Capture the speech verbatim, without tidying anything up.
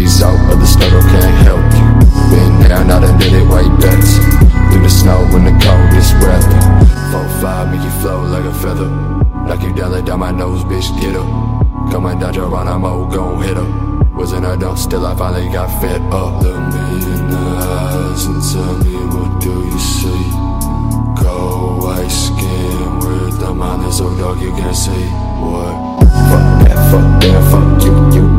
breeze out, but the struggle can't help you. Been down, I done did it way better. Through the snow in the coldest weather. four five make you float like a feather. Knock you down, let down my nose, bitch, get up. Coming down Geronimo, gon' hit her. Was in a dump, still I finally got fed up. Look me in the eyes and tell me, what do you see? Cold white skin with the mind that's so dark you can't see. What? Fuck that, fuck that, fuck you, you